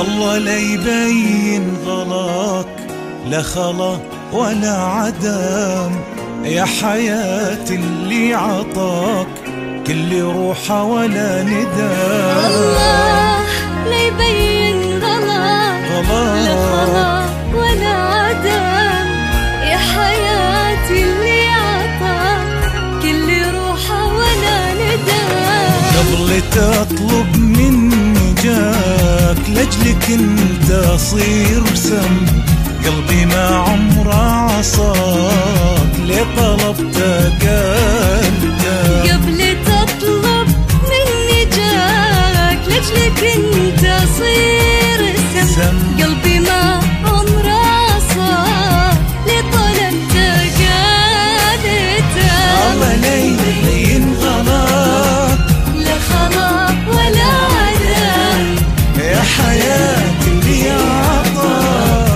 الله لا يبين غلاك، لا خلا ولا عدم، يا حياتي اللي عطاك كل روحه ولا ندم. الله لا يبين غلاك، لا خلا ولا عدم، يا حياتي اللي عطاك كل روحه ولا ندم. قبل تطلب مني جاك، لاجلك انت اصير سم، قلبي ما عمره عصاك ليه طلبتك انت. قبل تطلب مني جاك، لاجلك انت اصير سم، قلبي ما عمره عصاك ليه طلبتك انت. الله لا يبين غلاك، لا خلا ولا عدم، يا حياتي اللي عطاك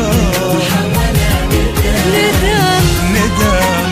ندم. ندم.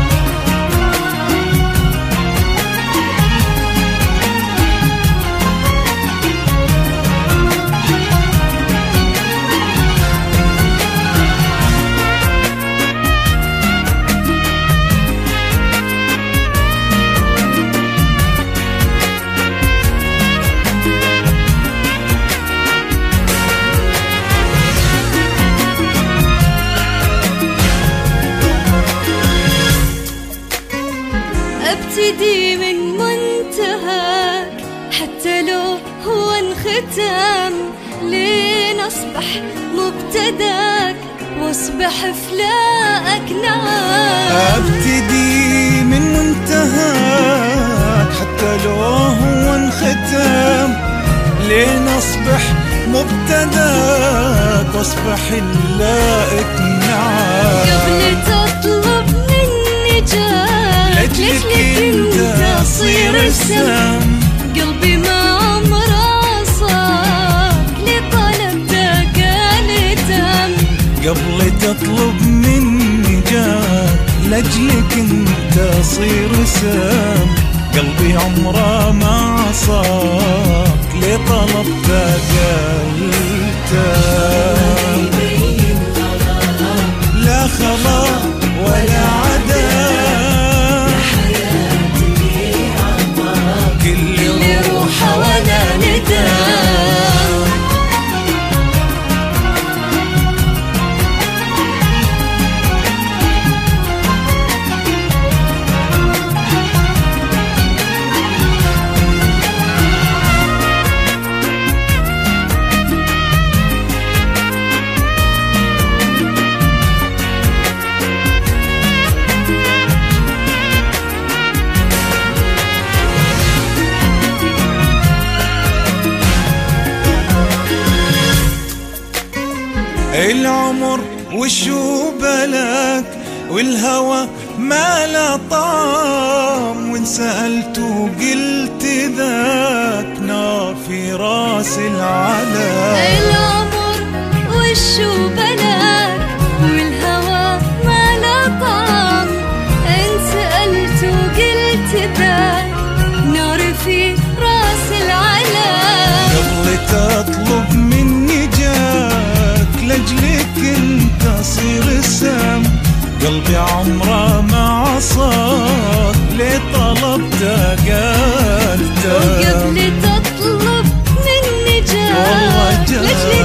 ابتدي من منتهاك حتى لو هو انختم، لين اصبح مبتداك واصبح فلاقك نعم. ابتدي من منتهاك حتى لو هو انختم، لين اصبح مبتداك واصبح نلاقيك نعم. قبل تطلب مني جاك، لاجلك انت اصير سم، قلبي ما عمره عصاك ليه طلبتك التم. قبل تطلب مني جاك، لاجلك انت اصير سم، قلبي عمره ما عصاك ليه طلبتك التم. لا خلا ولا عدم، كل روحه ولا ندم. العمر وشو بلك، والهوى ما له طعم، وان سألت وقلت ذاك نار في راس العالم. العمر وشو بلك، والهوى ما له طعم، ان سألت وقلت ذاك نار في راس العالم. قبل تطلب مني جاك، لاجلك انت اصير سم، قلبي عمره ما عصاك ليه طلبتك التم. وقبل تطلب مني جاك،